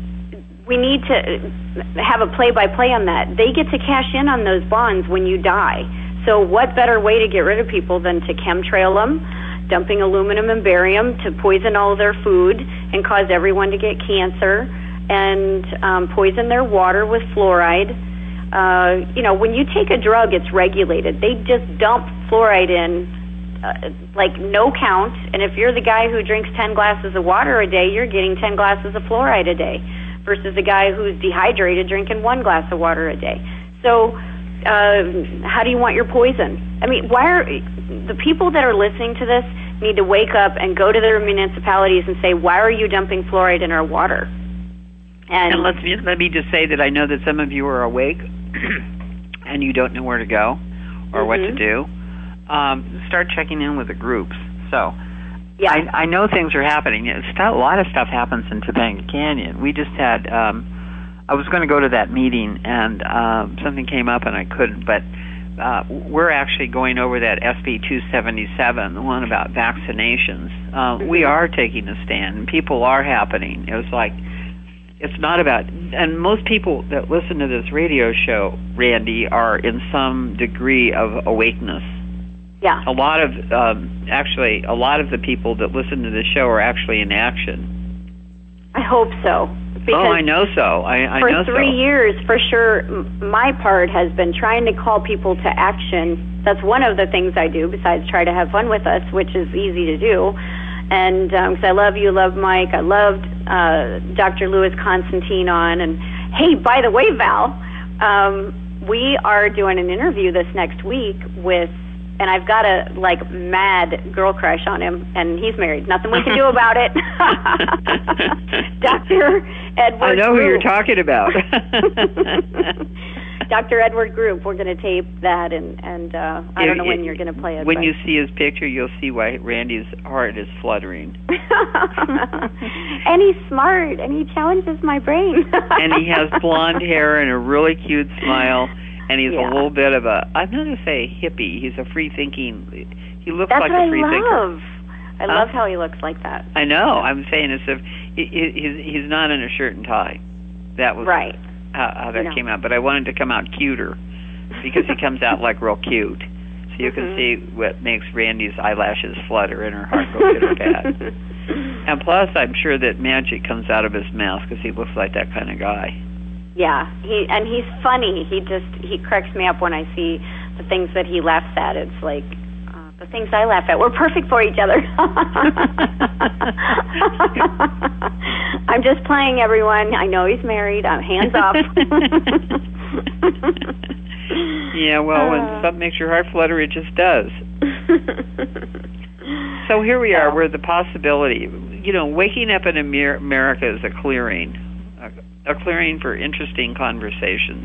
we need to have a play-by-play on that. They get to cash in on those bonds when you die. So what better way to get rid of people than to chemtrail them, dumping aluminum and barium to poison all their food and cause everyone to get cancer, and um, poison their water with fluoride. Uh, you know, when you take a drug, it's regulated. They just dump fluoride in, uh, like no count, and if you're the guy who drinks ten glasses of water a day, you're getting ten glasses of fluoride a day, versus the guy who's dehydrated drinking one glass of water a day. So uh, how do you want your poison? I mean, why are the people that are listening to this need to wake up and go to their municipalities and say, why are you dumping fluoride in our water? And, and let's, let me just say that I know that some of you are awake and you don't know where to go or mm-hmm. what to do. Um, start checking in with the groups. So yeah. I, I know things are happening. It's not, a lot of stuff happens in Topanga Canyon. We just had, um, I was going to go to that meeting, and um, something came up and I couldn't, but Uh, we're actually going over that S B two seventy-seven, the one about vaccinations. Uh, mm-hmm. We are taking a stand. People are happening. It was like, it's not about, and most people that listen to this radio show, Randy, are in some degree of awakeness. Yeah. A lot of, um, actually, a lot of the people that listen to the show are actually in action. I hope so. Because oh, I know so. I, I for know three so. years, for sure, my part has been trying to call people to action. That's one of the things I do, besides try to have fun with us, which is easy to do. And because um, I love you, love Mike, I loved uh, Doctor Louis Constantine on. And hey, by the way, Val, um, we are doing an interview this next week with, and I've got a like mad girl crush on him, and he's married. Nothing we can do about it. Doctor Edward I know Group. who you're talking about. Doctor Edward Group. We're going to tape that, and and uh, I don't know when you're going to play it. When but. you see his picture, you'll see why Randy's heart is fluttering. And he's smart, and he challenges my brain. And he has blonde hair and a really cute smile. And he's yeah. a little bit of a, I'm not going to say hippie, he's a free-thinking, he looks That's like what a free I thinker. love. I huh? love how he looks like that. I know, I'm saying it's if he, he's, he's not in a shirt and tie. That was right. how, how that no. came out. But I wanted to come out cuter, because he comes out like real cute. So you mm-hmm. can see what makes Randy's eyelashes flutter and her heart go pitter-pat. And plus, I'm sure that magic comes out of his mouth, because he looks like that kind of guy. Yeah, he and he's funny. He just he cracks me up when I see the things that he laughs at, it's like, uh, the things I laugh at, we're perfect for each other. I'm just playing, everyone. I know he's married. I'm hands off. Yeah, well, when Uh. something makes your heart flutter, it just does. So here we are, we're the possibility. You know, waking up in Amer- America is a clearing, a, a clearing for interesting conversations.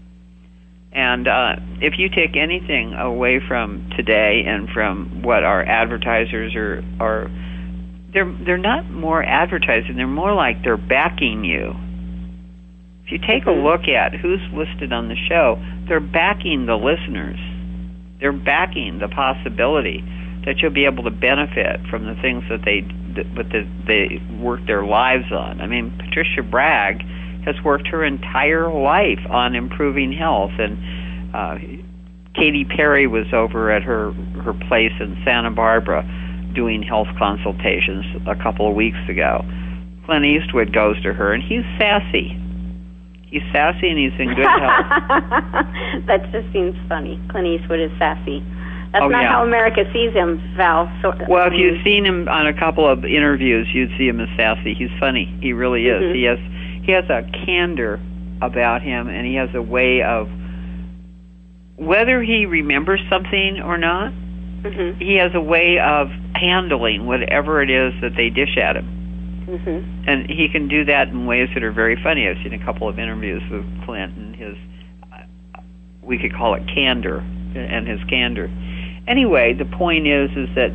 And uh, if you take anything away from today and from what our advertisers are, are they're they're not more advertising, they're more like they're backing you. If you take Mm-hmm. a look at who's listed on the show, they're backing the listeners. They're backing the possibility that you'll be able to benefit from the things that they that that they work their lives on. I mean, Patricia Bragg has worked her entire life on improving health, and uh, Katy Perry was over at her her place in Santa Barbara doing health consultations a couple of weeks ago. Clint Eastwood goes to her, and he's sassy. He's sassy, and he's in good health. That just seems funny. Clint Eastwood is sassy. That's Oh, not yeah. how America sees him, Val. So, Well, if you've seen him on a couple of interviews, you'd see him as sassy. He's funny. He really is. Mhm. He has he has a candor about him, and he has a way of, whether he remembers something or not, Mhm. he has a way of handling whatever it is that they dish at him. Mhm. And he can do that in ways that are very funny. I've seen a couple of interviews with Clint and his, uh, we could call it candor, and his candor. Anyway, the point is, is that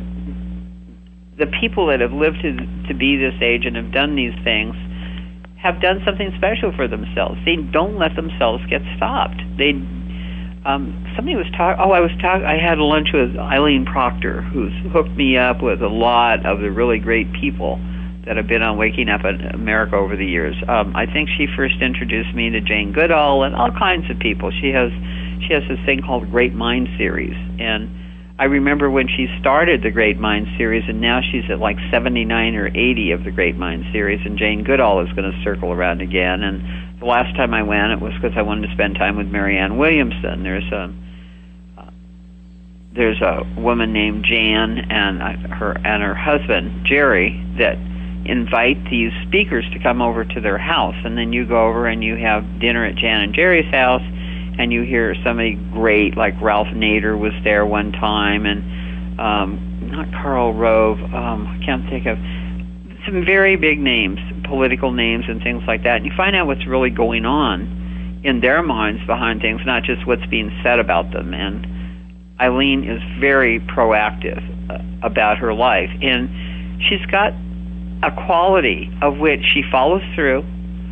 the people that have lived to to be this age and have done these things have done something special for themselves. They don't let themselves get stopped. They, um, somebody was talking. Oh, I was talking. I had lunch with Eileen Proctor, who's hooked me up with a lot of the really great people that have been on Waking Up in America over the years. Um, I think she first introduced me to Jane Goodall and all kinds of people. She has she has this thing called Great Mind Series, and I remember when she started the Great Mind Series, and now she's at like seventy-nine or eighty of the Great Mind Series, and Jane Goodall is going to circle around again. And the last time I went, it was because I wanted to spend time with Marianne Williamson. There's a uh, there's a woman named Jan and uh, her and her husband Jerry that invite these speakers to come over to their house, and then you go over and you have dinner at Jan and Jerry's house, and you hear somebody great, like Ralph Nader was there one time, and um, not Karl Rove, um, I can't think of, some very big names, political names and things like that, and you find out what's really going on in their minds behind things, not just what's being said about them. And Eileen is very proactive uh, about her life, and she's got a quality of which she follows through.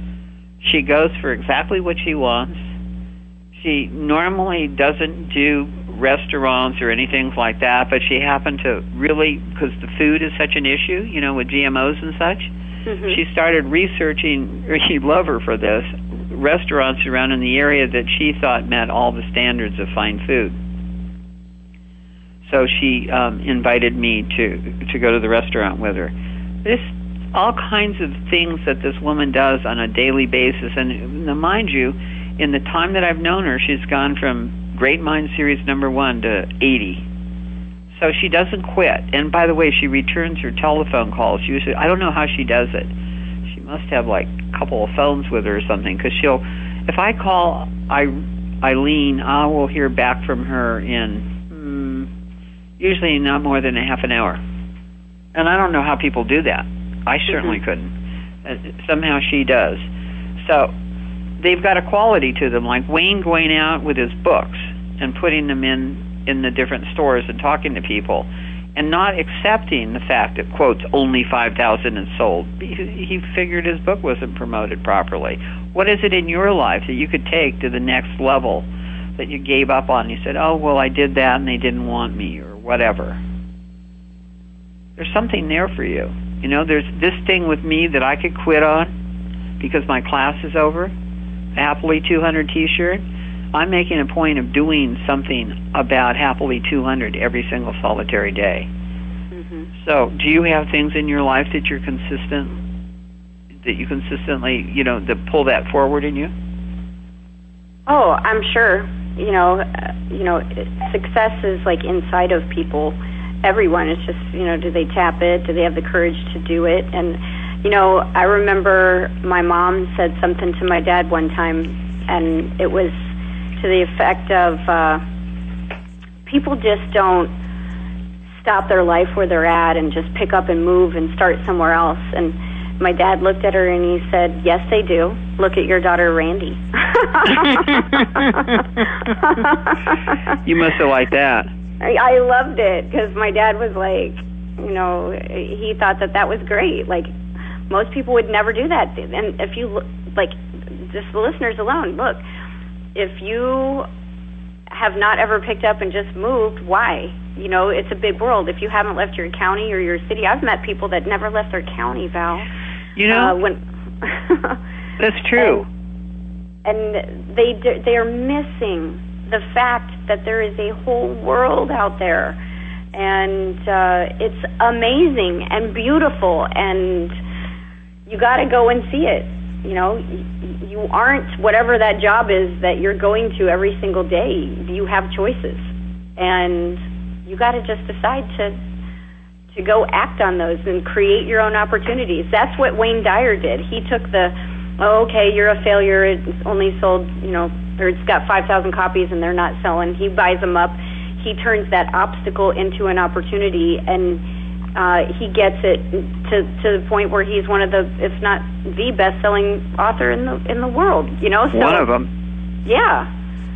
She goes for exactly what she wants. She normally doesn't do restaurants or anything like that, but she happened to really, because the food is such an issue, you know, with G M Os and such, Mhm. she started researching, or she'd love her for this, restaurants around in the area that she thought met all the standards of fine food. So she um, invited me to, to go to the restaurant with her. There's all kinds of things that this woman does on a daily basis, and now, mind you, in the time that I've known her, she's gone from Great Mind Series number one to eighty. So she doesn't quit. And by the way, she returns her telephone calls. Usually, I don't know how she does it. She must have like a couple of phones with her or something, because she'll, if I call I, Eileen, I will hear back from her in mm, usually not more than a half an hour. And I don't know how people do that. I certainly Mm-hmm. couldn't. Uh, somehow she does. So they've got a quality to them, like Wayne going out with his books and putting them in, in the different stores and talking to people, and not accepting the fact that, quotes, only five thousand is sold. He, he figured his book wasn't promoted properly. What is it in your life that you could take to the next level that you gave up on? You said, oh, well, I did that and they didn't want me, or whatever. There's something there for you. You know, there's this thing with me that I could quit on because my class is over, Happily two hundred t-shirt. I'm making a point of doing something about Happily two hundred every single solitary day. Mm-hmm. So, do you have things in your life that you're consistent, that you consistently, you know, that pull that forward in you? Oh, I'm sure. you know, uh, you know, success is like inside of people, everyone. It's just, you know, do they tap it? Do they have the courage to do it? And, you know, I remember my mom said something to my dad one time, and it was to the effect of, uh, people just don't stop their life where they're at and just pick up and move and start somewhere else. And my dad looked at her and he said, yes, they do. Look at your daughter, Randy. You must have liked that. I, I loved it because my dad was like, you know, he thought that that was great. Like, most people would never do that. And if you, like, just the listeners alone, look, if you have not ever picked up and just moved, why? You know, it's a big world. If you haven't left your county or your city, I've met people that never left their county, Val. You know, uh, when that's true. And, and they they are missing the fact that there is a whole world out there, and uh, it's amazing and beautiful, and you got to go and see it. You know, you aren't whatever that job is that you're going to every single day. You have choices, and you got to just decide to to go act on those and create your own opportunities. That's what Wayne Dyer did. He took the, oh, okay, you're a failure. It's only sold, you know, or it's got five thousand copies and they're not selling. He buys them up. He turns that obstacle into an opportunity, and uh, he gets it to to the point where he's one of the, if not the best-selling author in the in the world. You know, so, one of them. Yeah.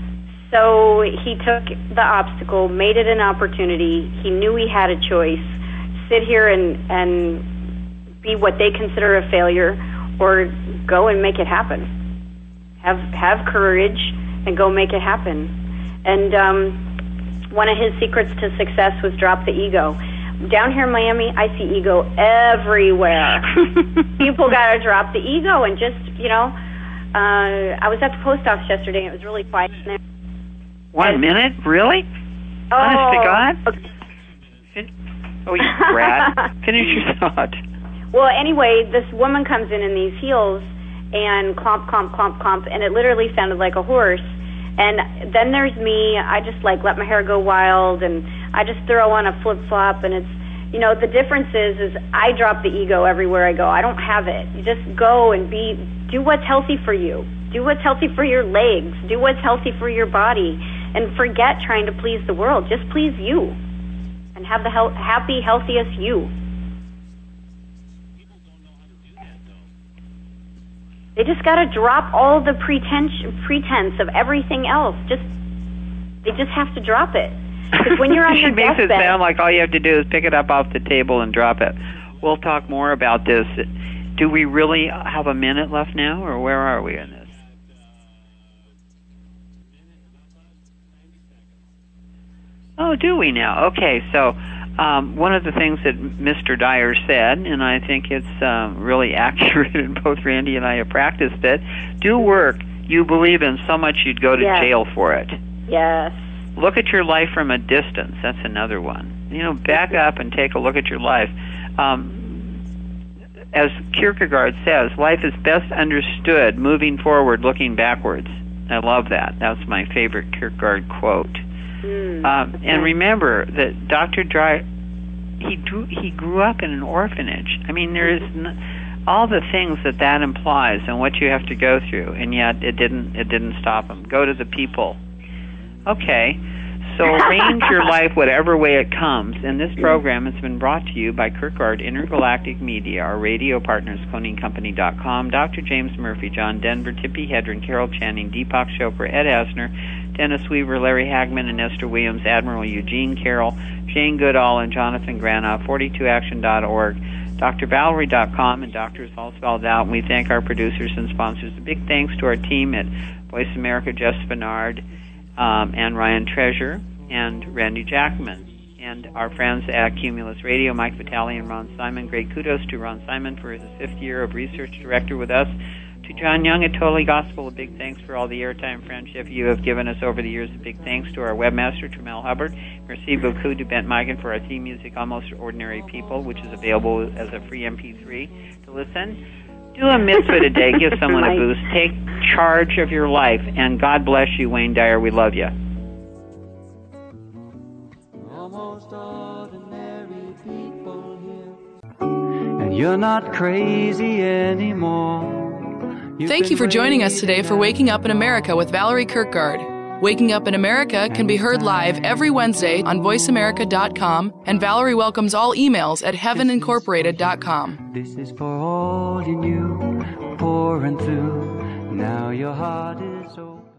So he took the obstacle, made it an opportunity. He knew he had a choice: sit here and and be what they consider a failure, or go and make it happen. Have have courage and go make it happen. And um, one of his secrets to success was drop the ego. Down here in Miami, I see ego everywhere. People got to drop the ego and just, you know, uh, I was at the post office yesterday, and it was really quiet in there. One and, minute? Really? Oh, honest to God? Okay. Oh, you brat. Finish your thought. Well, anyway, this woman comes in in these heels and clomp, clomp, clomp, clomp, and it literally sounded like a horse. And then there's me. I just, like, let my hair go wild, and I just throw on a flip-flop, and it's, you know, the difference is, is I drop the ego everywhere I go. I don't have it. You just go and be, do what's healthy for you. Do what's healthy for your legs. Do what's healthy for your body. And forget trying to please the world. Just please you. And have the he- happy, healthiest you. They just got to drop all the pretense, pretense of everything else. Just, they just have to drop it. Because when you're on your She makes deathbed, it sound like all you have to do is pick it up off the table and drop it. We'll talk more about this. Do we really have a minute left now, or where are we in this? Oh, do we now? Okay, so um, one of the things that Mister Dyer said, and I think it's um, really accurate, and both Randy and I have practiced it, do work you believe in so much you'd go to yes. jail for it. Yes. Look at your life from a distance. That's another one. You know, back up and take a look at your life. Um, as Kierkegaard says, life is best understood moving forward, looking backwards. I love that. That's my favorite Kierkegaard quote. Mm, um, and remember that Doctor Dyer, he drew, he grew up in an orphanage. I mean, there is n- all the things that that implies and what you have to go through, and yet it didn't it didn't stop him. Go to the people. Okay, so arrange your life whatever way it comes. And this program has been brought to you by Kierkegaard Intergalactic Media, our radio partners, Koning Company dot com, Doctor James Murphy, John Denver, Tippi Hedren, Carol Channing, Deepak Chopra, Ed Asner, Dennis Weaver, Larry Hagman, and Esther Williams, Admiral Eugene Carroll, Jane Goodall, and Jonathan Granoff, forty-two action dot org, D R Valerie dot com, and Doctors all spelled out. And we thank our producers and sponsors. A big thanks to our team at Voice America, Jess Bernard, um, and Ryan Treasure, and Randy Jackman, and our friends at Cumulus Radio, Mike Vitale and Ron Simon. Great kudos to Ron Simon for his fifth year of research director with us. To John Young at Totally Gospel, a big thanks for all the airtime friendship you have given us over the years. A big thanks to our webmaster, Tramel Hubbard. Merci beaucoup to Bent Migan for our theme music, Almost Ordinary People, which is available as a free M P three to listen. Do a mitzvah today. Give someone a boost. Take charge of your life. And God bless you, Wayne Dyer. We love you. Almost ordinary people here. And you're not crazy anymore. You've Thank you for joining us today for Waking Up in America with Valerie Kirkgard. Waking Up in America can be heard live every Wednesday on voice america dot com, and Valerie welcomes all emails at heaven incorporated dot com. This is for all you knew, pouring through. Now your heart is open.